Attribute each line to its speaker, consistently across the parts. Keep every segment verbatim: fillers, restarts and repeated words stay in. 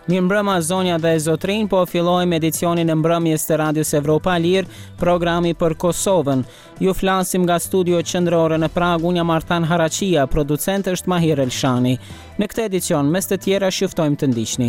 Speaker 1: Mirëmbrëma zonja dhe zotrin, po fillojmë edicionin e mbrëmjes të Radios Evropa e Lirë, programi për Kosovën. Ju flasim nga studio qendrore në Prag, unë jam Artan Harachia, producent është Mahir Elshani. Në këtë edicion, mes të tjera shiftojmë të ndiqni.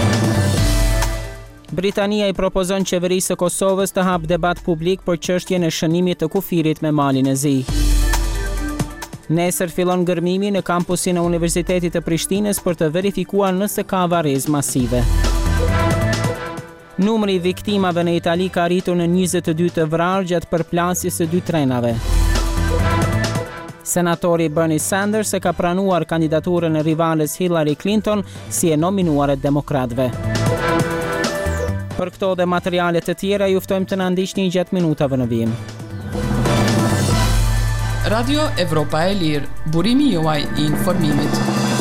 Speaker 1: Britania i propozon qeverisë së Kosovës të hap debat publik për çështjen e shënimit të kufirit me malin e zi. Nesër fillon gërmimi në kampusin e Universitetit të Prishtinës për të verifikuar nëse ka varrezë masive. Numri i viktimave në Itali ka arritur në njëzet e dy të vrarë gjatë përplasjes së dy trenave. Senatori Bernie Sanders e ka pranuar kandidaturën e rivales Hillary Clinton si e nominuar e demokratëve. Për këto dhe materialet të tjera ju ftojmë të na ndiqni gjatë minutave në vijim.
Speaker 2: Radio Evropa e Lirë, burimi juaj i informimit.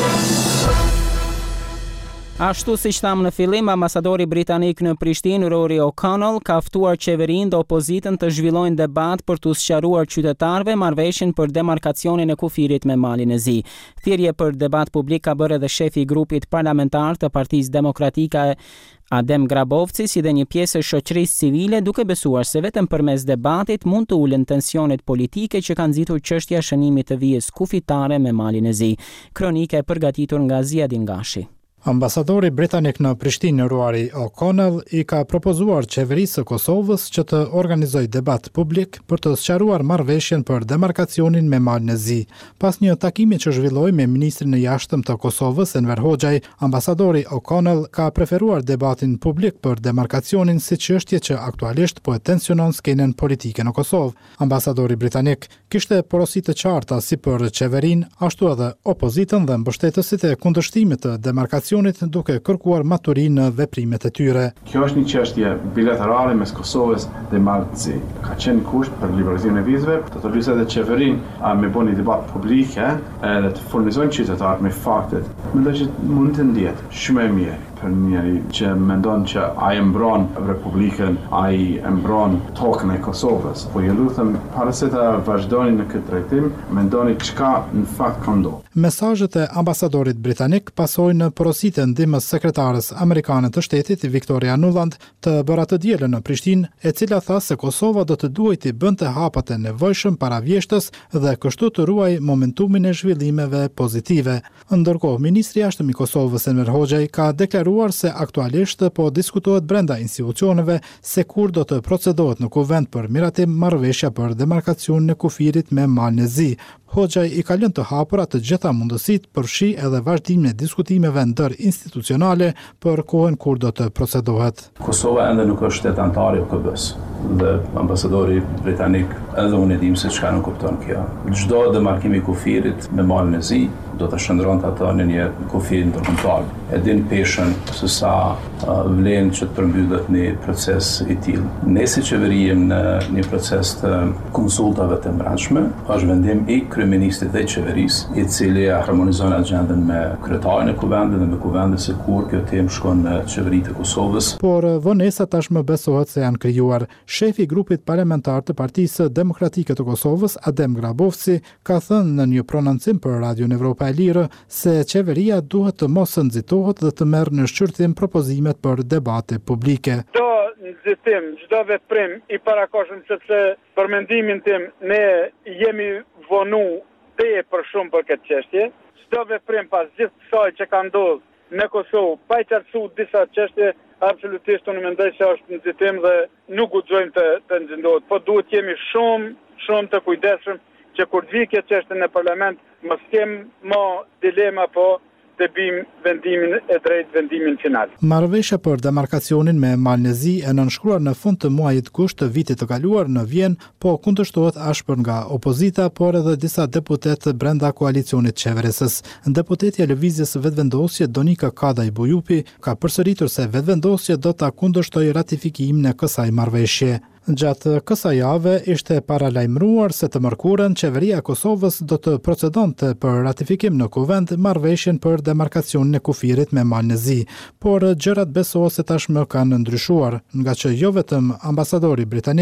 Speaker 1: Ashtu si që thamë në fillim, ambasadori britanik në Prishtinë, Rory O'Connell, ka ftuar qeverinë dhe opozitën të zhvillojnë debat për të sqaruar qytetarëve marrëveshjen për demarkacionin e kufirit me malin e zi. Thirrje për debat publik ka bërë edhe shefi i grupit parlamentar të Partisë Demokratike Adem Grabovci, si dhe një pjesë e shoqërisë civile, duke besuar se vetëm përmes debatit mund të ulen tensionet politike që kanë nxitur çështja e shënimit të vijës kufitare me malin e zi. Kronika e përgatitur nga Ziadin Gashi.
Speaker 3: Ambasadori britanik në Prishtinë, Rory O'Connell, i ka propozuar qeverisë së Kosovës që të organizojë debat publik për të sqaruar marrëveshjen për demarkacionin me malin e zi. Pas një takimi që zhvilloi me ministrin e jashtëm të Kosovës, Enver Hoxhaj, ambasadori O'Connell ka preferuar debatin publik për demarkacionin si çështje që aktualisht po e tensionon skenën politike në Kosovë. Ambasadori britanik kishte porosi të qarta si për qeverinë, ashtu edhe opozitën dhe mbështetësit e kundërshtimit të demarkacionit duke kërkuar maturi në veprimet e tyre.
Speaker 4: Kjo është një çështje bilaterale mes Kosovës dhe Malit të Zi. Ka qenë kusht për liberalizimin e vizave, të të lysë edhe qeverinë a me bëni debat publike edhe të furnizojnë qytetarët me faktet. Mendoj që mund të ndihet shumë e mirë për njëri që mendon që ai e mbron Republikën, ai e mbron tokën e Kosovës. Po ju lutem, para se të vazhdoni në këtë drejtim, mendoni çka në fakt ka ndodhur.
Speaker 3: Mesazhet e ambasadorit britanik pasojnë në porositë e ndihmës sekretares amerikane të shtetit, Victoria Nuland, të bëra të dielën në Prishtinë, e cila tha se Kosova do të duhej të bënte hapat e nevojshëm para vjeshtës dhe kështu të ruaj momentumin e zhvillimeve pozitive. Ndërkohë, ministri i jashtëm i Kosovës, Enver Hoxhaj, ka deklaruar se aktualisht po diskutohet brenda institucioneve se kur do të procedohet në kuvend për miratim marrëveshja për demarkacionin e kufirit me malin e zi. Hoxhaj i ka lënë të hapura të gjitha mundësitë përfshi edhe vazhdimin e diskutimeve ndër institucionale për kohën kur do të procedohet.
Speaker 5: Kosova ende nuk është shtet antar i O K B-s dhe ambasadori britanik edhe unë e dim se çka nuk kupton kjo. Çdo demarkim i kufirit me malin e zi do të shndronte ata në një kufir ndërkombëtar. E din peshën se sa uh, vlen që të përmbyllet një proces i tillë. Ne si qeveri jemi në një proces të konsultave të brendshme, është vendim i kryeministit dhe qeverisë, i cili harmonizon agjendën me kryetarin e kuvendit dhe me kuvendin se kur kjo temë shkon në qeveritë e Kosovës.
Speaker 3: Por vonesa tashmë besohet se janë krijuar. Shefi i grupit parlamentar të Partisë Demokratike të Kosovës, Adem Grabovci, ka thënë në një prononcim për Radion Evropa e Lirë se qeveria duhet të mos nxitohet dhe të merr në shqyrtim propozimet për debate publike.
Speaker 6: Çdo nxitim, çdo veprim i parakoshëm, sepse për mendimin tim ne jemi vonu tepër shumë për këtë çështje. Çdo veprim pas gjithë kësaj që ka ndodhur në Kosovë, pa i qartësuar disa çështje, absolutisht unë mendoj se është nxitim dhe nuk guxojmë të të nxitohet, po duhet jemi shumë, shumë të kujdesshëm që kur të vi kjo çështje në parlament mos kem më dilema, po të bim vendimin e drejt, vendimin final.
Speaker 3: Marrëveshja për demarkacionin me malin e zi e nënshkruar në fund të muajit gusht të vitit të kaluar në Vjen, po kundërshtohet ashpër nga opozita, por edhe disa deputet brenda koalicionit qeverisës. Deputetja e Lëvizjes Vetëvendosje Donika Kadaj Bujupi ka përsëritur se vetëvendosja do ta kundërshtojë ratifikimin e kësaj marrëveshje. Gjatë kësaj jave ishte paralajmëruar se të mërkurën qeveria e Kosovës do të procedonte për ratifikim në kuvend marrëveshjen për demarkacionin e kufirit me malin e zi, por gjërat besohet se tashmë kanë ndryshuar, nga që jo vetëm ambasadori britanik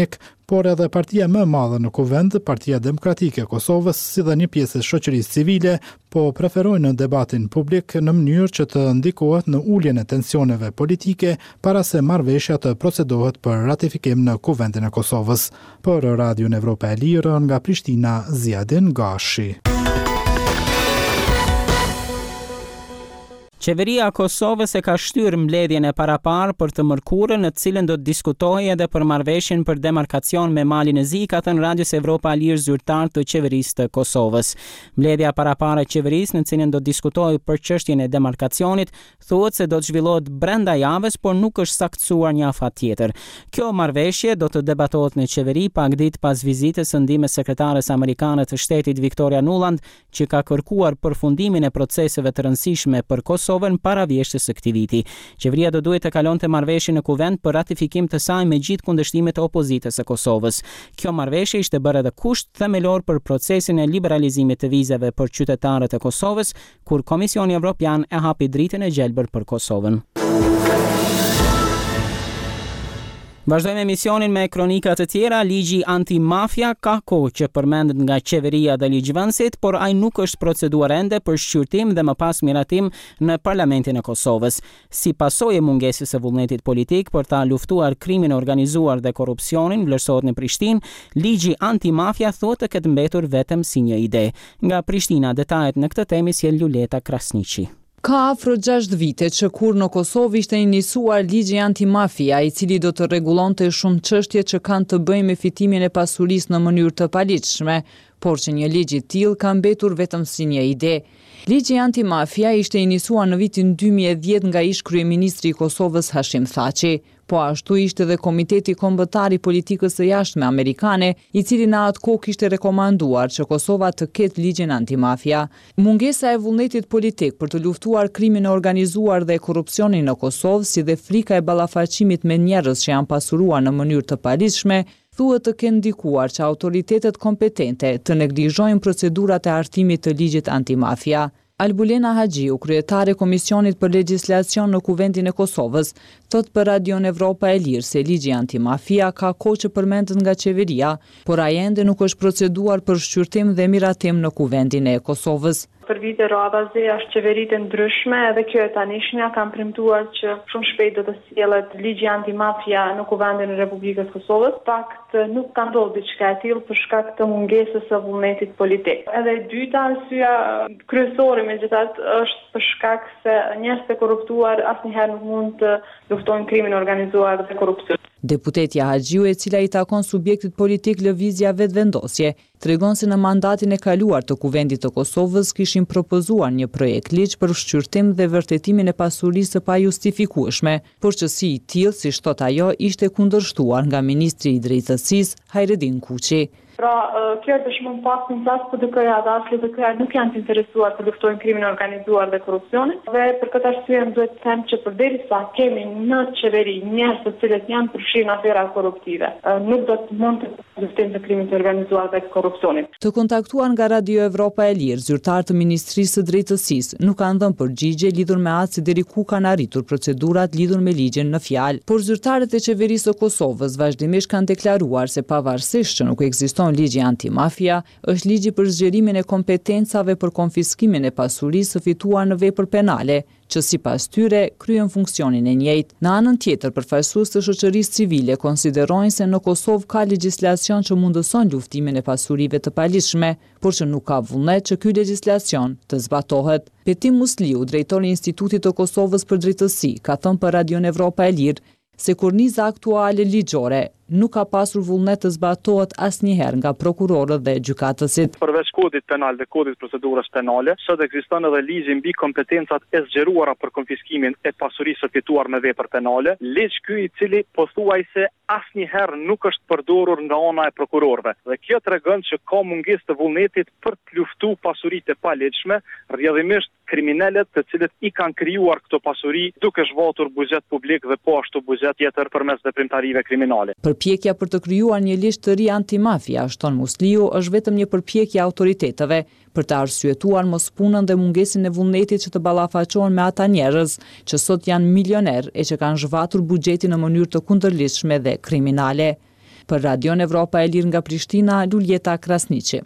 Speaker 3: por edhe partia më e madhe në kuvend, Partia Demokratike e Kosovës, si dhe një pjesë e shoqërisë civile, po preferojnë debatin publik në mënyrë që të ndikohet në uljen e tensioneve politike para se marrëveshja të procedohet për ratifikim në kuvendin e Kosovës. Për Radion Evropa e Lirë nga Prishtina, Ziadin Gashi.
Speaker 1: Qeveria e Kosovës e ka shtyrë mbledhjen e paraparë për të mërkurën, në të cilën do të diskutojë edhe për marrëveshjen për demarkacion me Malin e Zi, ka thënë Radios Evropa e Lirë zyrtar të qeverisë të Kosovës. Mbledhja e paraparë e qeverisë, në të cilën do të diskutojë për çështjen e demarkacionit, thuhet se do të zhvillohet brenda javës, por nuk është saktësuar një afat tjetër. Kjo marrëveshje do të debatohet në qeveri pak ditë pas vizitës së ndihmës sekretares amerikane të shtetit Victoria Nuland, që ka kërkuar përfundimin e proceseve të rëndësishme për Kosovën para vjeshtës së këtij viti. Qeveria do duhet të kalonte marrëveshjen në kuvend për ratifikim të saj me gjithë kundërshtimet e opozitës së Kosovës. Kjo marrëveshje ishte bërë edhe kusht themelor për procesin e liberalizimit të vizave për qytetarët e Kosovës, kur Komisioni Evropian e hapi dritën e gjelbër për Kosovën. Vazhdojmë emisionin me kronika të tjera. Ligji antimafia ka kohë që përmendet nga qeveria dhe ligjvënësit, por ai nuk është proceduar ende për shqyrtim dhe më pas miratim në Parlamentin e Kosovës. Si pasojë e mungesës së vullnetit politik për ta luftuar krimin e organizuar dhe korrupsionin, vlerësohet në Prishtinë, ligji antimafia thotë të ketë mbetur vetëm si një ide. Nga Prishtina, detajet në këtë temë sjell Juleta Krasniqi.
Speaker 7: Ka afro gjashtë vite që kur në Kosovë ishte inisuar ligji antimafia, i cili do të rregullonte shumë çështje që kanë të bëjnë me fitimin e pasurisë në mënyrë të paligjshme, por që një ligj i tillë ka mbetur vetëm si një ide. Ligji antimafia ishte inisuar në vitin dy mijë e dhjetë nga ish kryeministri i Kosovës Hashim Thaçi, po ashtu ishte dhe Komiteti Kombëtar i Politikës së Jashtme Amerikane, i cili në atë kohë kishte rekomanduar që Kosova të ketë ligjin antimafia. Mungesa e vullnetit politik për të luftuar krimin e organizuar dhe korrupsionin në Kosovë, si dhe frika e ballafaqimit me njerëz që janë pasuruar në mënyrë të paligjshme, thuhet të kenë ndikuar që autoritetet kompetente të neglizhojnë procedurat e hartimit të ligjit antimafia. Albulena Haxhiu, kryetare e Komisionit për Legjislacion në Kuvendin e Kosovës, thot për Radion Evropa e Lirë se ligji antimafia ka kohë që përmendet nga qeveria, por ai ende nuk është proceduar për shqyrtim dhe miratim në Kuvendin e Kosovës.
Speaker 8: Për vite radhazi është qeverit e ndryshme edhe kjo e tanishmja kam premtuar që shumë shpejt do të sjellet ligji antimafia në Kuvendin e Republikës Kosovës. Fakt nuk ka ndodhur diçka e tillë për shkak të mungesës së vullnetit politik. Edhe e dyta arsyeja kryesore megjithatë është për shkak se njerëzit e korruptuar asnjëherë nuk mund të luftojnë krimin organizuar dhe korrupsionin.
Speaker 7: Deputetja Haxhiu, e cila i takon subjektit politik lëvizja vetvendosje, tregon se në mandatin e kaluar të Kuvendit të Kosovës kishin propozuar një projekt ligj për shqyrtim dhe vërtetimin e pasurisë së pajustifikueshme, por që si i tillë, siç thot ajo, ishte kundërshtuar nga ministri i drejtësisë Hajredin Kuçi.
Speaker 8: Pra, kjo dëshmon pas në plas për D K-ja dhe as L D K-ja nuk janë të interesuar të luftojnë krimin e organizuar dhe korrupsionin, dhe për këtë arsye duhet të them që përderisa kemi në qeveri njerëz të cilët janë përfshirë në afera korruptive, nuk do të mund të luftojnë të krimin të organizuar dhe korrupsionin.
Speaker 7: Të kontaktuar nga Radio Evropa e Lirë, zyrtar të Ministrisë së Drejtësisë nuk kanë dhënë përgjigje lidhur me atë se deri ku kanë arritur procedurat lidhur me ligjin në fjalë, por zyrtarët e qeverisë së Kosovës vazhdimisht kanë deklaruar se pavarësisht që nuk ekziston ligji antimafia, është ligji për zgjerimin e kompetencave për konfiskimin e pasurisë së fituar në vepër penale, që sipas tyre kryen funksionin e njëjtë. Në anën tjetër, përfaqësues të shoqërisë civile konsiderojnë se në Kosovë ka legjislacion që mundëson luftimin e pasurive të paligjshme, por që nuk ka vullnet që ky legjislacion të zbatohet. Betim Musliu, drejtori i Institutit të Kosovës për Drejtësi, ka thënë për Radion Evropa e Lirë se korniza aktuale ligjore nuk ka pasur vullnet të zbatohet asnjëherë nga prokurorët dhe gjykatësit.
Speaker 9: Përveç kodit penal dhe kodit procedurës penale, sot ekziston edhe ligji mbi kompetencat e zgjeruara për konfiskimin e pasurisë së fituar me vepër penale, ligj ky i cili pothuajse asnjëherë nuk është përdorur nga ana e prokurorëve. Dhe kjo tregon që ka mungesë të vullnetit për të luftuar pasuritë e paligjshme, rrjedhimisht kriminalet të cilët i kanë krijuar këto pasuri duke zhvatur buzet publik dhe po ashtu buzet tjetër përmes veprimtarive kriminale.
Speaker 7: Përpjekja për të krijuar një ligj të ri antimafia, shton Musliu, është vetëm një përpjekje autoriteteve për të arsyetuar mospunën dhe mungesën e vullnetit që të ballafaqohen me ata njerëz që sot janë milioner e që kanë zhvatur buxhetin në mënyrë të kundërligjshme dhe kriminale. Për Radion Evropa e Lirë nga Prishtina, Luljeta Krasniqi.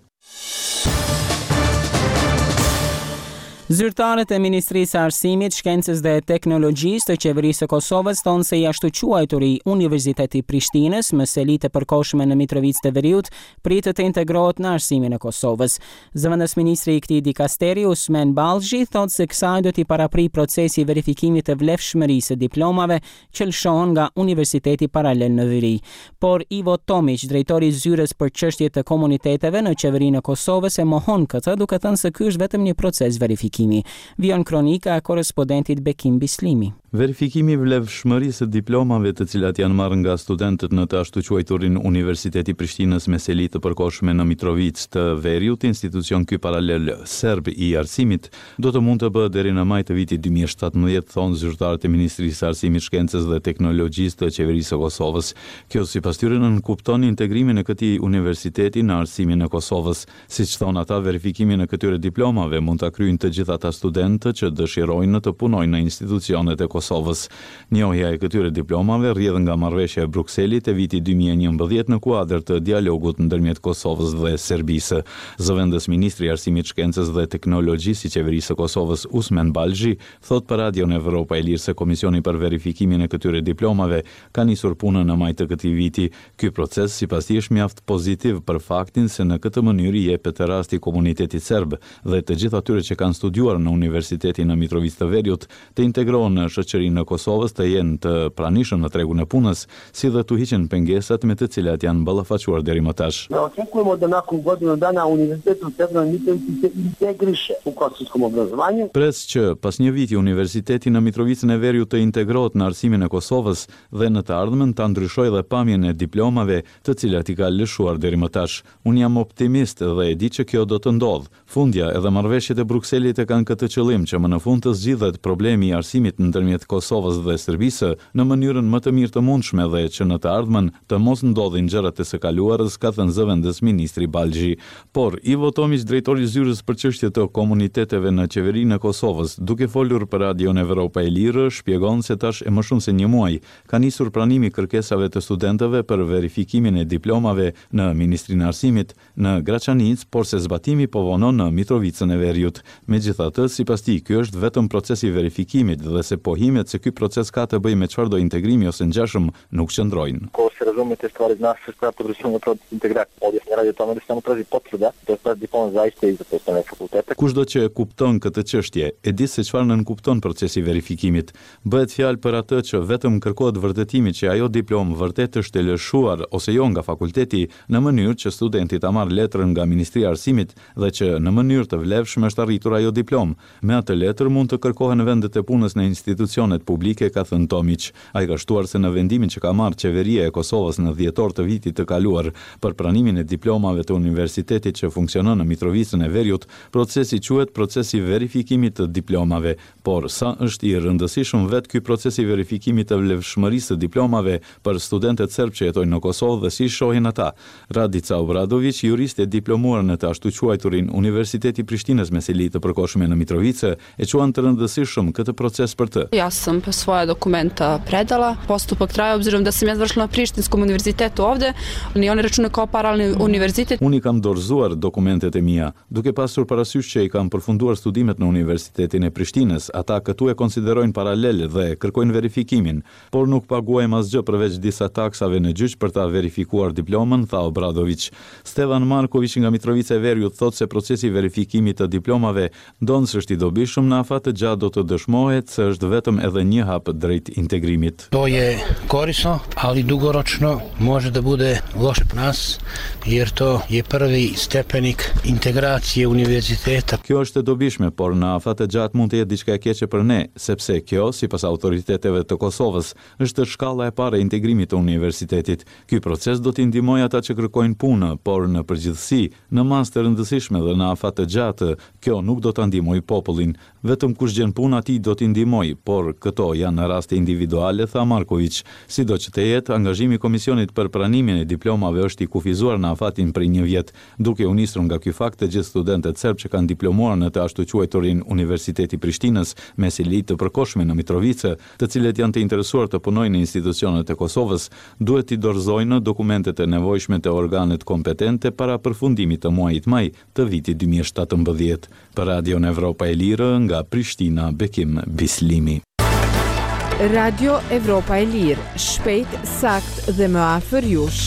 Speaker 1: Zyrtarët e Ministrisë së Arsimit, Shkencës dhe Teknologjisë të Qeverisë së Kosovës thonë se i ashtu quajturi Universiteti i Prishtinës me seli të përkohshme në Mitrovicë të Veriut pritet të integrohet në arsimin e Kosovës. Zëvendës ministri i këtij dikasteri Usmen Ballxhi thotë se kësaj do t'i parapri procesi i verifikimit të vlefshmërisë së diplomave që lëshohen nga Universiteti Paralel në Viri. Por Ivo Tomić, drejtori i zyrës për çështjet e komuniteteve në Qeverinë e Kosovës, e mohon këtë, duke thënë se ky është vetëm një proces verifikimi. Vion kronika e korespondentit Bekim Bislimi.
Speaker 10: Verifikimi i vlefshmërisë së diplomave të cilat janë marrë nga studentët në të ashtu quajturin Universiteti i Prishtinës me seli të përkohshme në Mitrovicë të Veriut, institucion ky paralel serb i arsimit, do të mund të bëhet deri në maj të vitit dy mijë e shtatëmbëdhjetë, thonë zyrtarët e Ministrisë së Arsimit, Shkencës dhe Teknologjisë të Qeverisë së Kosovës. Kjo sipas tyre nënkupton integrimin e këtij universiteti në arsimin e Kosovës. Siç thonë ata, verifikimin e këtyre diplomave mund ta kryejnë të gjithë ata studentë që dëshirojnë të punojnë në institucionet e Kosovës. Njohja e këtyre diplomave rrjedh nga marrëveshja e Brukselit e vitit dy mijë e njëmbëdhjetë në kuadër të dialogut ndërmjet Kosovës dhe Serbisë. Zëvendës ministri i Arsimit, Shkencës dhe Teknologjisë i Qeverisë së Kosovës Usmen Ballxhi thot për Radion Evropa e Lirë se Komisioni për verifikimin e këtyre diplomave ka nisur punën në maj të këtij viti. Ky proces sipas tij është mjaft pozitiv për faktin se në këtë mënyrë jepet rasti komunitetit serb dhe të gjithë atyre që kanë studiuar në Universitetin në Mitrovicë të Veriut të integrohen në shoqërinë e Kosovës, të jenë të pranishëm në tregun e punës, si dhe të hiqen pengesat me të cilat janë ballafaquar deri më tash.
Speaker 11: Ne očekujemo da nakon godinu dana Univerzitetu Severna Mitrovica se integriše u kosovskom obrazovanju.
Speaker 10: Pres që pas një viti Universiteti në Mitrovicën e Veriut të integrohet në arsimin e Kosovës dhe në të ardhmen ta ndryshojë dhe pamjen e diplomave të cilat i ka lëshuar deri më tash. Unë jam optimist dhe e di që kjo do të ndodhë. Fundja edhe marrëveshjet e Brukselit e kanë këtë qëllim që më në fund të zgjidhet problemi i arsimit ndërmjet Kosovës dhe Serbisë në mënyrën më të mirë të mundshme dhe që në të ardhmen të mos ndodhin gjërat e së kaluarës, ka thënë zëvendës ministri Ballxhi. Por Ivo Tomić, drejtori i zyrës për çështjet të komuniteteve në Qeverinë e Kosovës, duke folur për Radion Evropa e Lirë, shpjegon se tash e më shumë se një muaj ka nisur pranimi kërkesave të studentëve për verifikimin e diplomave në Ministrinë e Arsimit në Graçanic, por se zbatimi po vonon në Mitrovicën e Veriut. Megjithatë, sipas tij, ky është vetëm procesi i verifikimit dhe se pohimet se ky proces ka të bëjë me çfarë do integrimi ose ngjashëm nuk qëndrojnë.
Speaker 11: Ko se razume te stvari zna se ska podrysojnë proces integrat. Ovdje se ne radi o tome da samo traži potvrda da je taj diplom zaista i zaposlene fakultete.
Speaker 10: Kushdo që e kupton këtë çështje, e di se çfarë nënkupton procesi i verifikimit. Bëhet fjalë për atë që vetëm kërkohet vërtetimi që ajo diplomë vërtet është e lëshuar ose jo nga fakulteti në mënyrë që studenti ta marrë letrën nga Ministria e Arsimit dhe që në mënyrë të vlefshme është arritur ajo diplomë. Me atë letër mund të kërkohen vendet e punës në institucionet publike, ka thënë Tomić. Ai ka shtuar se në vendimin që ka marrë qeveria e Kosovës në dhjetor të vitit të kaluar për pranimin e diplomave të universitetit që funksionon në Mitrovicën e Veriut, procesi quhet procesi verifikimit të diplomave, por sa është i rëndësishëm vetë ky procesi verifikimit të vlefshmërisë të diplomave për studentët serb që jetojnë në Kosovë dhe si shohin ata. Radica Obradović, jurist e diplomuar në të ashtu quajturin Universiteti i Prishtinës me seli të përkohshme në Mitrovicë, e quan të rëndësishëm këtë proces për të.
Speaker 12: Ja sam svoja dokumenta predala, postupak traje obzirom da sam ja završila na Prištinskom univerzitetu ovde, ni oni računaju kao paralelni univerzitet.
Speaker 10: Unë i kam dorëzuar dokumentet e mia, duke pasur parasysh që i kam përfunduar studimet në Universitetin e Prishtinës. Ata këtu e konsiderojnë paralel dhe kërkojnë verifikimin, por nuk paguajmë asgjë përveç disa taksave në gjyq për ta verifikuar diplomën, tha Obradović. Stevan Marković nga Mitrovica e Veriut thotë se procesi i verifikimit të diplomave ndonë se është i dobishëm, në afat të gjatë do të dëshmohet se është vetëm edhe një hap drejt integrimit.
Speaker 13: To je korisno, ali dugoročno može da bude loše po nas, jer to je prvi stepenik integracije univerziteta.
Speaker 10: Kjo është e dobishme, por në afat të gjatë mund të jetë diçka e keqe për ne, sepse kjo, sipas autoriteteve të Kosovës, është shkalla e parë e integrimit të universitetit. Ky proces do t'i ndihmojë ata që kërkojnë punë, por në përgjithësi, në masë të rëndësishme dhe në afat të gjatë, kjo nuk do ta ndihmojë popullin. Vetëm kush gjen punë atij do t'i ndihmojë, por por këto janë raste individuale, tha Markovic. Sido që të jetë, angazhimi i komisionit për pranimin e diplomave është i kufizuar në afatin për një vjet, duke u nisur nga ky fakt të gjithë studentët serb që kanë diplomuar në të ashtu quajturin Universiteti Prishtinës me sili të përkohshme në Mitrovice, të cilët janë të interesuar të punojnë në institucionet e Kosovës, duhet t'i dorëzojnë dokumentet e nevojshme të organet kompetente para përfundimit të muajit maj të vitit dy mijë e shtatëmbëdhjetë. Për Radio Evropa e Lirë nga Prishtina, Bekim Bislimi.
Speaker 14: Radio Evropa e Lirë, shpejt, sakt dhe më afër jush.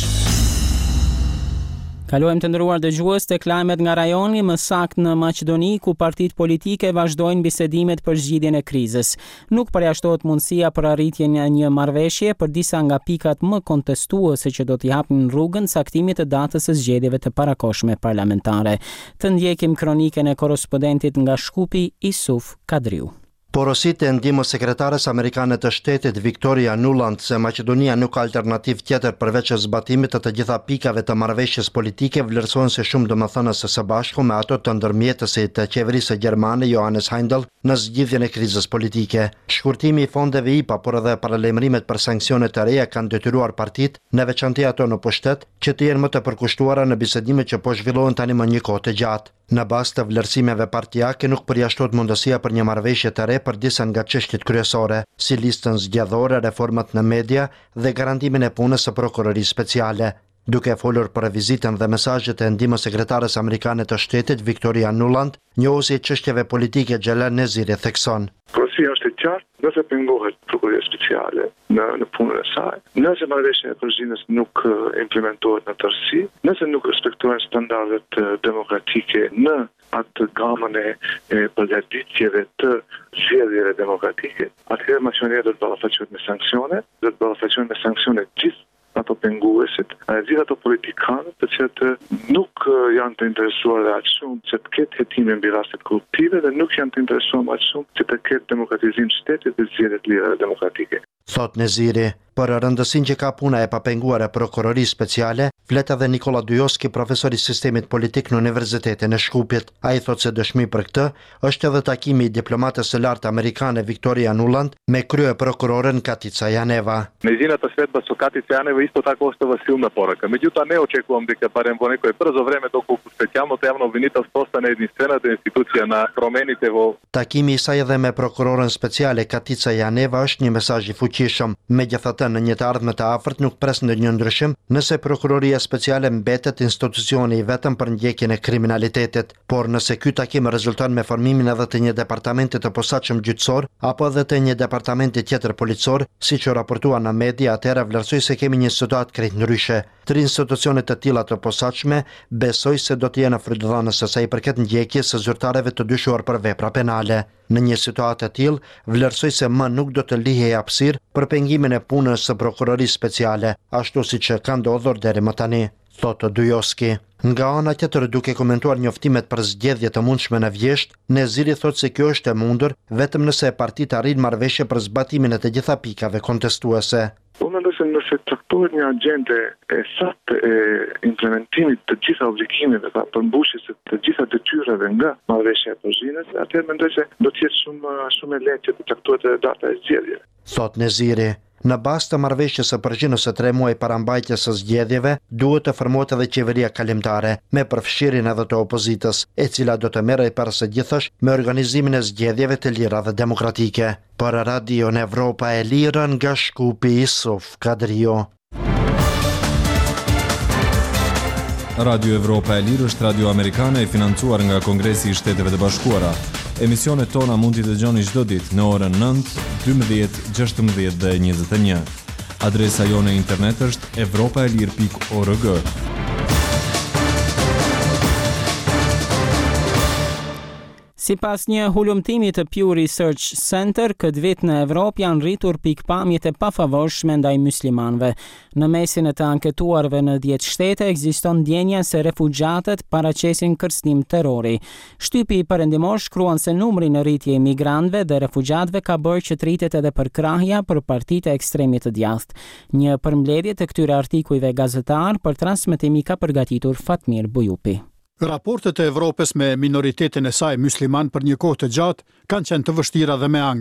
Speaker 1: Kalojmë të nderuar dëgjues tek lajmet nga rajoni, më saktë në Maqedoni, ku partitë politike vazhdojnë bisedimet për zgjidhjen e krizës. Nuk përjashtohet mundësia për arritjen e një marrëveshje për disa nga pikat më kontestuese që do t'i hapin rrugën caktimit të datës së zgjedhjeve të parakohshme parlamentare. Të ndjekim kronikën e korrespondentit nga Shkupi, Isuf Kadriu.
Speaker 15: Porositë e ndihmës sekretares amerikane të shtetit Victoria Nuland se Maqedonia nuk ka alternativë tjetër përveç zbatimit të të gjitha pikave të marrëveshjes politike vlerësohen si shumë domethënëse së bashku me ato të ndërmjetësit të qeverisë gjermane Johannes Heindel në zgjidhjen e krizës politike. Shkurtimi i fondeve I P A, por edhe paralajmërimet për sanksione të reja kanë detyruar partitë, në veçantë ato në pushtet, që të jenë më të përkushtuara në bisedimet që po zhvillohen tani më një kohë të gjatë. Në bazë të vlerësimeve partijake nuk përjashtohet mundësia për një marrëveshje të re për disa nga çështjet kryesore, si listën zgjedhore, reformat në media dhe garantimin e punës së prokurorisë speciale. Duke folur për vizitën dhe mesazhet e ndihmës sekretares amerikane të shtetit Victoria Nuland, njohuesi i çështjeve politike Xhelal Neziri thekson:
Speaker 16: Porosia është e qartë, nëse pengohet prokuroria speciale në në punën e saj, nëse marrëveshja e Prishtinës nuk implementohet në tërësi, nëse nuk respektohen standardet demokratike në atë gamën e, e përgatitjeve të zgjedhjeve demokratike, atëherë Maqedonia do të ballafaqohet me sanksione, do të ballafaqohet me sanksione gjithë ato penguesit, gjithë ato politikanët të cilët nuk janë të interesuar aq shumë që të ketë hetime mbi rastet korruptive dhe nuk janë të interesuar aq shumë që të ketë demokratizim shtetit dhe zgjedhje të lira demokratike.
Speaker 15: Thot Neziri, për rëndësinë që ka puna e papenguar e prokurorisë speciale, flet edhe Nikola Dujoski, profesor i sistemit politik në Universitetin e Shkupit. Ai thot se dëshmi për këtë është edhe takimi i diplomates së lartë amerikane Victoria Nuland me krye prokuroren Katica Janeva.
Speaker 9: Nejdina të svet baso Katica Janeva isto tako što vas silna poruka. Međutim, ne očekujem дека barem во некое брзо време, доколку специјалното јавно обвинителство остане единствената институција на промените во
Speaker 15: Takimi i saj edhe me prokuroren speciale Katica Janeva është një mesazh i fuqishëm. Megjithatë, në një të ardhme të afërt nuk pres ndonjë ndryshim nëse prokuroria speciale mbetet institucioni i vetëm për ndjekjen e kriminalitetit, por nëse ky takim rezulton me formimin edhe të një departamenti të posaçëm gjyqësor apo edhe të një departamenti tjetër policor, siç u raportua në media, atëherë vlerësoj se kemi një situatë krejt ndryshe. Tri institucione të tilla të posaçme besoj se do të jenë frydhënëse sa i përket ndjekjes së zyrtarëve të dyshuar për vepra penale. Në një situatë të tillë, vlerësoj se më nuk do të lihej hapësirë për pengimin e punës së prokurorisë speciale, ashtu siç ka ndodhur deri më tani, thotë Dujoski. Nga ana tjetër, duke komentuar njoftimet për zgjedhje të mundshme në vjesht, Neziri thotë se kjo është e mundur vetëm nëse partitë arrin marrëveshje për zbatimin e të gjitha pikave kontestuese.
Speaker 16: Unë mendoj se nëse traktohet një agjende e saktë e implementimit të gjitha obligimeve, pra përmbushjes së të gjitha detyrave nga marrëveshja e Prishtinës, atëherë mendoj se do të jetë shumë shumë e lehtë të traktohet edhe data e zgjedhjeve.
Speaker 15: Thot Neziri. Në bazë të marrëveshjes së Prishtinës së tre muaj para mbajtjes së zgjedhjeve, duhet të formohet edhe qeveria kalimtare, me përfshirjen edhe të opozitës, e cila do të merrej përse gjithësh me organizimin e zgjedhjeve të lira dhe demokratike. Për Radio Evropa e Lirë nga Shkupi, Isuf Kadrio.
Speaker 17: Radio Evropa e Lirë është radio amerikane e financuar nga Kongresi i Shteteve të Bashkuara. Emisionet tona mund t'i dëgjoni çdo ditë në orën nëntë, dymbëdhjetë, gjashtëmbëdhjetë dhe njëzet e një. Adresa jone internet është evropaelir pikë org.
Speaker 1: Sipas një hulumtimi të Pew Research Center, këtë vit në Evropë janë rritur pikpamjet e pafavorshme ndaj muslimanëve. Në mesin e të anketuarve në dhjetë shtete ekziston ndjenja se refugjatët paraqesin kërcënim terrori. Shtypi i perëndimor shkruan se numri në rritje i migrantëve dhe refugjatëve ka bërë që të rritet edhe përkrahja për partitë e ekstremit të djathtë. Një përmbledhje të këtyre artikujve gazetar për transmetimi ka përgatitur Fatmir Bujupi.
Speaker 18: Raportet e Evropës me minoritetin e saj musliman për një kohë të gjatë kanë qenë të vështira dhe me ankth.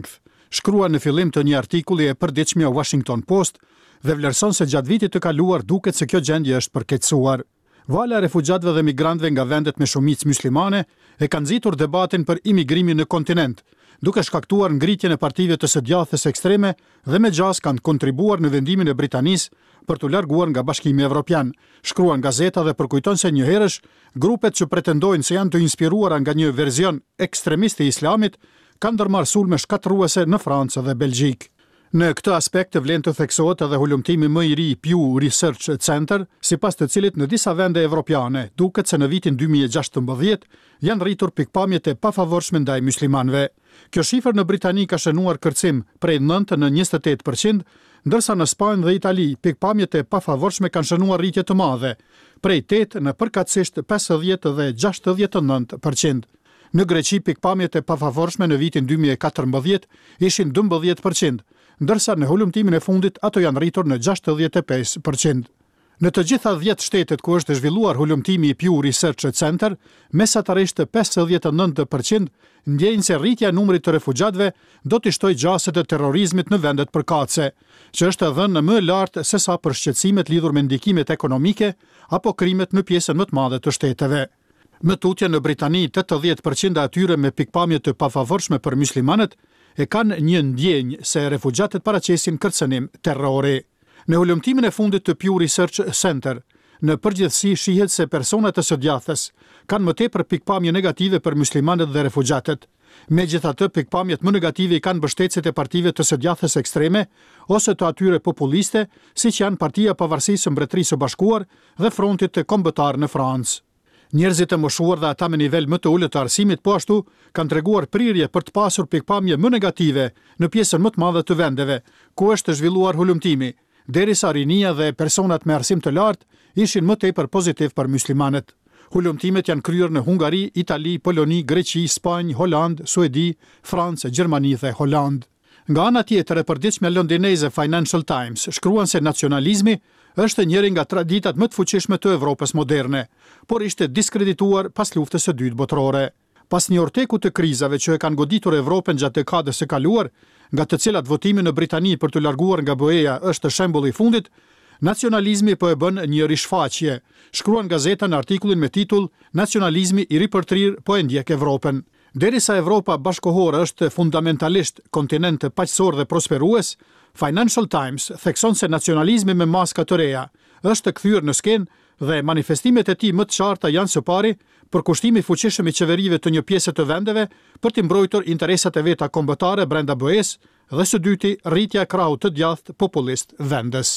Speaker 3: shkrua në fillim të një artikulli e përditshme Washington Post dhe vlerëson se gjatë vitit të kaluar duket se kjo gjendje është përkeqësuar. Vala e refugjatëve dhe migrantëve nga vendet me shumicë muslimane e ka nxitur debatin për imigrimin në kontinent, duke shkaktuar ngritjen e partive të së djathës ekstreme dhe me gjas kanë kontribuar në vendimin e Britanisë për të larguar nga Bashkimi Evropian. Shkruan gazeta dhe përkujton se njëherësh grupet që pretendojnë se janë të inspiruara nga një verzion ekstremist i Islamit kanë ndërmarrë sulme shkatërruese në Francë dhe Belgjik. Në këtë aspekt vlen të theksohet edhe hulumtimi më i ri i Pew Research Center, sipas të cilit në disa vende evropiane duket se në vitin dy mijë e gjashtëmbëdhjetë janë rritur pikpamjet e pafavorshme ndaj muslimanëve. Kjo shifër në Britani ka shënuar kërcim prej nëntë në njëzet e tetë përqind, ndërsa në Spanjë dhe Itali pikpamjet e pafavorshme kanë shënuar rritje të madhe, prej tetë në përkatësisht pesëdhjetë dhe gjashtëdhjetë e nëntë përqind. Në Greqi pikpamjet e pafavorshme në vitin dy mijë e katërmbëdhjetë ishin dymbëdhjetë përqind, ndërsa në hulumtimin e fundit ato janë rritur në gjashtëdhjetë e pesë përqind. Në të gjitha dhjetë shtetet ku është zhvilluar hulumtimi i Pew Research Center, mesatarisht pesëdhjetë e nëntë përqind ndjejnë se rritja e numrit të refugjatëve do të shtojë gjaset e terrorizmit në vendet përkatëse, që është dhënë më lart se sa për shqetësimet lidhur me ndikimet ekonomike apo krimet në pjesën më të madhe të shteteve. Më tutje në Britani, tetëdhjetë përqind e atyre me pikpamje të pafavorshme për muslimanët e kanë një ndjenjë se refugjatët paraqesin kërcënim terrori. Në hulumtimin e fundit të Pew Research Center, në përgjithësi shihet se personat e së djathës kanë më tepër pikpamje negative për muslimanët dhe refugjatët. Megjithatë, pikpamjet më negative i kanë mbështetësit e partive të së djathës ekstreme ose të atyre populiste, siç janë Partia e Pavarësisë së Mbretërisë së Bashkuar dhe Frontit të Kombëtar në Francë. Njerëzit e moshuar dhe ata me nivel më të ulët të arsimit po ashtu kanë treguar prirje për të pasur pikpamje më negative në pjesën më të madhe të vendeve ku është zhvilluar hulumtimi, derisa rinia dhe personat me arsim të lartë ishin më tepër pozitiv për muslimanët. Hulumtimet janë kryer në Hungari, Itali, Poloni, Greqi, Spanjë, Holand, Suedi, Francë, Gjermani dhe Holand. Nga ana tjetër, e përditshme londineze Financial Times shkruan se nacionalizmi është njëri nga traditat më të fuqishme të Evropës moderne, por ishte diskredituar pas luftës së dytë botërore. Pas një orteku të krizave që e kanë goditur Evropën gjatë dekadës së kaluar, nga të cilat votimi në Britani për të larguar nga BE-ja është shembulli i fundit, nacionalizmi po e bën një rishfaqje, shkruan gazeta në artikullin me titull Nacionalizmi i ripërtrir po e ndjek Evropën. Derisa Evropa bashkohore është fundamentalisht kontinent paqësor dhe prosperues, Financial Times thekson se nacionalizmi me maska të reja është kthyer në skenë dhe manifestimet e tij më të qarta janë së pari përkushtimi fuqishëm i qeverive të një pjese të vendeve për të mbrojtur interesat e veta kombëtare brenda B E-s dhe së dyti rritja e krahut të djathtë populist vendes.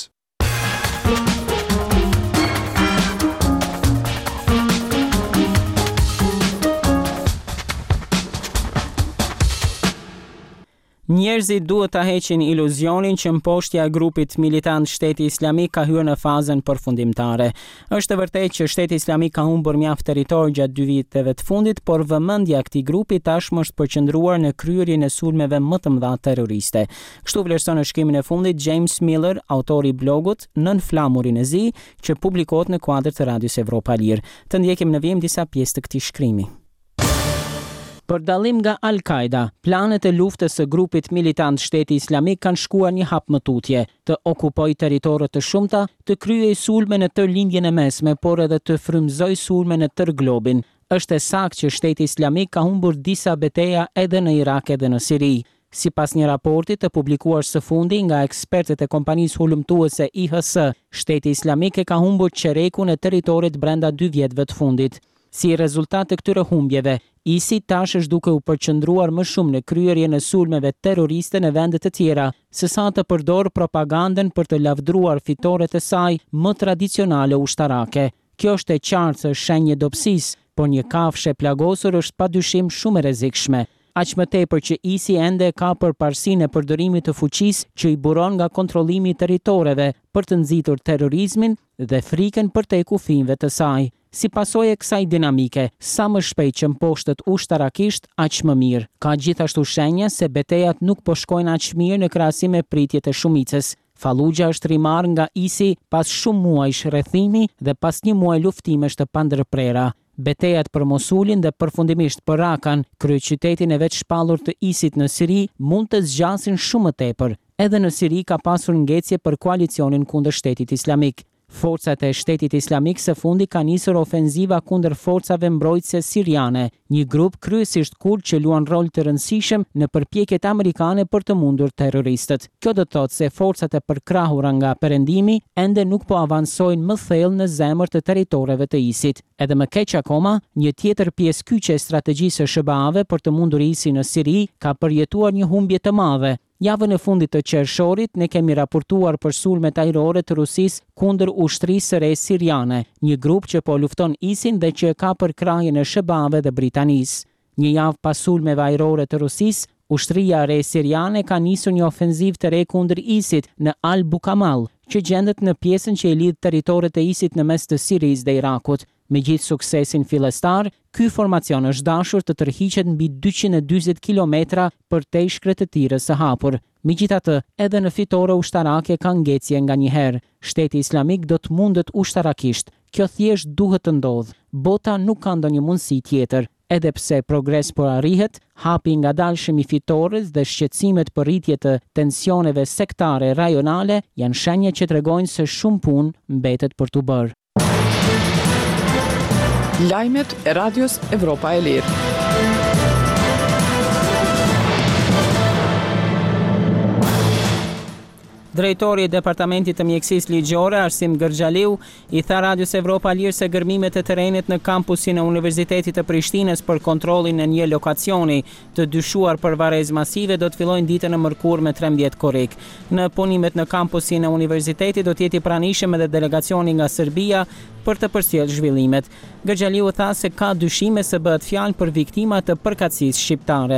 Speaker 1: Njerëzit duhet ta heqin iluzionin që mposhtja e grupit militant Shteti Islamik ka hyrë në fazën përfundimtare. Është vërtet që Shteti Islamik ka humbur mjaft territor gjatë dy viteve të fundit, por vëmendja e këtij grupi tashmë është përqendruar në kryerjen e sulmeve më të mëdha terroriste. Kështu vlerëson në shkrimin e fundit James Miller, autori i blogut Nën flamurin e zi, që publikohet në kuadër të Radios Evropa Lir. Të ndjekim në vijim disa pjesë të këtij shkrimi. Për dallim nga Al-Qaida, planet e luftës së grupit militant Shteti Islamik kanë shkuar një hap më tutje, të okupojë territore të shumta, të kryejë sulme në tërë lindjen e mesme, por edhe të frymëzojë sulme në tërë globin. Është e saktë që Shteti Islamik ka humbur disa betejë edhe në Irak edhe në Siri. Sipas një raporti të publikuar së fundi nga ekspertët e kompanisë hulumtuese I H S, Shteti Islamik e ka humbur çerekun e territorit brenda dy vjetëve të fundit. Si rezultat të këtyre humbjeve, I S I tash është duke u përqendruar më shumë në kryerjen e sulmeve terroriste në vende të tjera, sesa të përdor propagandën për të lavdruar fitoret e saj më tradicionale ushtarake. Kjo është e qartë se është shenjë dobësisë, por një kafshë e plagosur është padyshim shumë e rrezikshme. Aq më tepër që I S I ende ka përparësinë e përdorimit të fuqisë që i buron nga kontrollimi i territoreve për të nxitur terrorizmin dhe frikën për te kufive të saj. Si pasojë e kësaj dinamike, sa më shpejt që mposhtet ushtarakisht, aq më mirë. Ka gjithashtu shenja se betejat nuk po shkojnë aq mirë në krahasim me pritjet e shumicës. Fallujah është rimarrë nga I S I pas shumë muajsh rrethimi dhe pas një muaji luftimesh të pandërprera. Betejat për Mosulin dhe përfundimisht për Rakan, kryeqytetin e vetë shpallur të ISIT në Siri, mund të zgjasin shumë më tepër. Edhe në Siri ka pasur ngecje për koalicionin kundër Shtetit Islamik. Forcat e Shtetit Islamik së fundi ka nisur ofenziva kundër forcave mbrojtëse siriane, një grup kryesisht kurd që luan rol të rëndësishëm në përpjekjet amerikane për të mundur terroristët. Kjo do të thotë se forcat e përkrahura nga perëndimi ende nuk po avansojnë më thellë në zemër të territoreve të ISIT. Edhe më keq akoma, një tjetër pjesë kyçe e strategjisë së S B A-ve për të mundur ISIL në Siri ka përjetuar një humbje të madhe. Javën e fundit të qershorit ne kemi raportuar për sulmet ajrore të Rusisë kundër ushtrisë së re siriane, një grup që po lufton ISIL dhe që ka përkrahjen e S B A-ve dhe Britanisë. Një javë pas sulmeve ajrore të Rusisë, ushtria e re siriane ka nisur një ofenzivë të re kundër ISIL në Al Bukamal, që gjendet në pjesën që i lidh territoret e ISIL në mes të Sirisë dhe Irakut. Me gjithë suksesin fillestar, ky formacion është dashur të tërhiqet mbi dyqind e dyzet kilometra përtej shkretëtirës së hapur. Megjithatë, edhe në fitore ushtarake ka ngecje nganjëherë. Shteti Islamik do të mundet ushtarakisht. Kjo thjesht duhet të ndodhë. Bota nuk ka ndonjë mundësi tjetër. Edhe pse progres po arrihet, hapi ngadalshëm i fitores dhe shqetësimet për rritje të tensioneve sektare rajonale janë shenja që tregojnë se shumë punë mbetet për t'u bërë.
Speaker 2: Lajmet e Radios Evropa e Lirë.
Speaker 1: Drejtori i Departamentit të Mjekësisë Ligjore, Arsim Gërxhaliu, i tha Radios Evropa Lirë se gërmimet e terrenit në kampusin e Universitetit të Prishtinës për kontrollin e një lokacioni të dyshuar për varrezë masive do të fillojnë ditën e mërkurë me trembjet korrik. Në punimet në kampusin e universitetit do të jetë i pranishëm edhe delegacioni nga Serbia për të përcjellë zhvillimet. Gërxhaliu tha se ka dyshime se bëhet fjalë për viktima të përkatësisë shqiptare.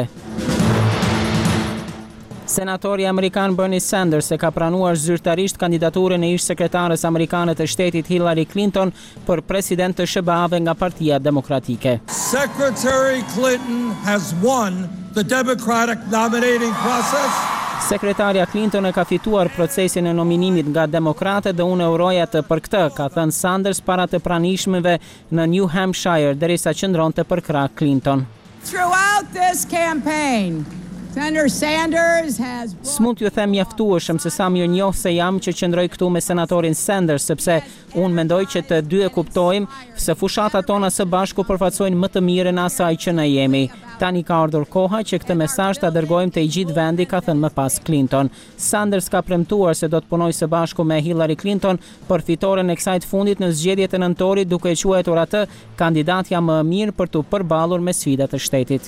Speaker 1: Senatori amerikan Bernie Sanders e ka pranuar zyrtarisht kandidaturën e ish sekretarës amerikane të shtetit Hillary Clinton për president të S B A-ve nga Partia Demokratike.
Speaker 18: Secretary Clinton has won the Democratic nominating process.
Speaker 1: Sekretaria Clinton e ka fituar procesin e nominimit nga demokratët dhe unë uroja të për këtë, ka thënë Sanders para të pranishmëve në New Hampshire derisa qëndronte për krah Clinton.
Speaker 19: Throughout this campaign, Senator Sanders has...
Speaker 1: S'mund t'ju them mjaftueshëm se sa mirënjohës se jam që qëndroj këtu me senatorin Sanders, sepse unë mendoj që të dy e kuptojmë se fushatat tona së bashku përfaqësojnë më të mirën asaj që ne jemi. Tani ka ardhur koha që këtë mesazh ta dërgojmë te i gjithë vendi, ka thënë më pas Clinton. Sanders ka premtuar se do të punojë së bashku me Hillary Clinton për fitoren e kësaj të fundit në zgjedhjet e nëntorit, duke e quajtur atë kandidatja më e mirë për t'u përballur me sfidat e shtetit.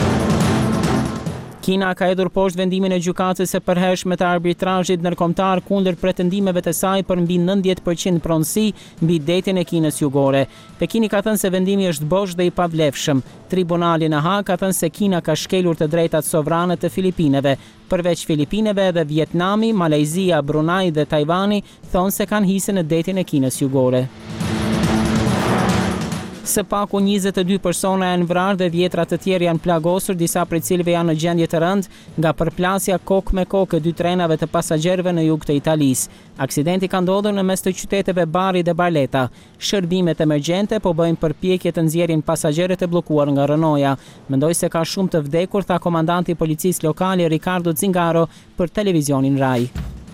Speaker 1: Kina ka hedhur poshtë vendimin e gjykatës së përhershme të arbitrazhit ndërkombëtar kundër pretendimeve të saj për mbi nëntëdhjetë përqind pronësi mbi detin e Kinës Jugore. Pekini ka thënë se vendimi është bosh dhe i pavlefshëm. Tribunali në Hag ka thënë se Kina ka shkelur të drejtat sovrane të Filipineve. Përveç Filipineve edhe Vietnami, Malajzia, Brunei dhe Tajvani thonë se kanë hise në detin e Kinës Jugore. Së paku njëzet e dy persona janë vrarë dhe dhjetra të tjerë janë plagosur, disa prej cilëve janë në gjendje të rëndë nga përplasja kokë me kokë e dy trenave të pasagjerëve në jug të Italisë. Aksidenti ka ndodhur në mes të qyteteve Bari dhe Barletta. Shërbimet emergjente po bëjnë përpjekje të nxjerrin pasagjerët e bllokuar nga rënoja. Mendoj se ka shumë të vdekur, tha komandanti i policisë lokale Ricardo Zingaro për televizionin Rai.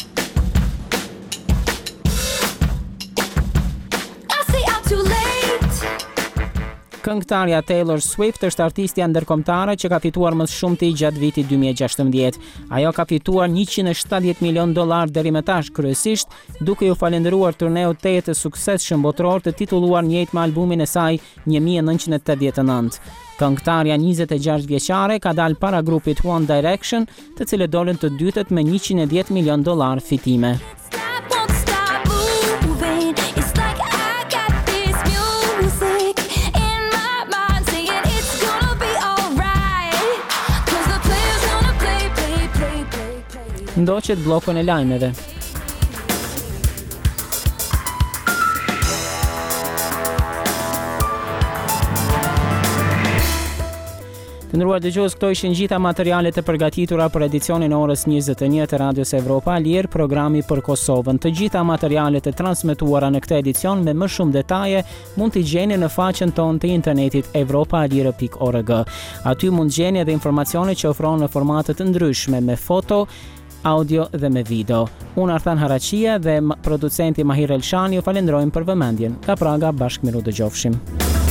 Speaker 1: Këngëtarja Taylor Swift është artistja ndërkombëtare që ka fituar më shumti gjatë vitit dy mijë e gjashtëmbëdhjetë. Ajo ka fituar njëqind e shtatëdhjetë milion dollar deri më tash, kryesisht duke ju falendëruar turneu të jetë të suksesshëm botror të titulluar njëjtë me albumin e saj një mijë e nëntëqind e tetëdhjetë e nëntë. Këngëtarja njëzet e gjashtë vjeçare ka dalë para grupit One Direction, të cilët dolën të dytët me njëqind e dhjetë milion dollar fitime. Ndoqet bllokun e lajmeve. Të nderuar dëgjues, këto ishin gjitha materialet e përgatitura për edicionin e orës njëzet e një të Radios Evropa Lir, programi për Kosovën. Të gjitha materialet e transmetuara në këtë edicion me më shumë detaje mund t'i gjeni në faqen tonë të internetit evropalir pikë org. Aty mund gjeni edhe informacione që ofron në formate të ndryshme me foto, audio dhe me video. Unë Arthan Haraqia dhe producenti Mahir Elshani ju falenderojmë për vëmendjen. Ka Praga, bashkë miru dëgjofshim.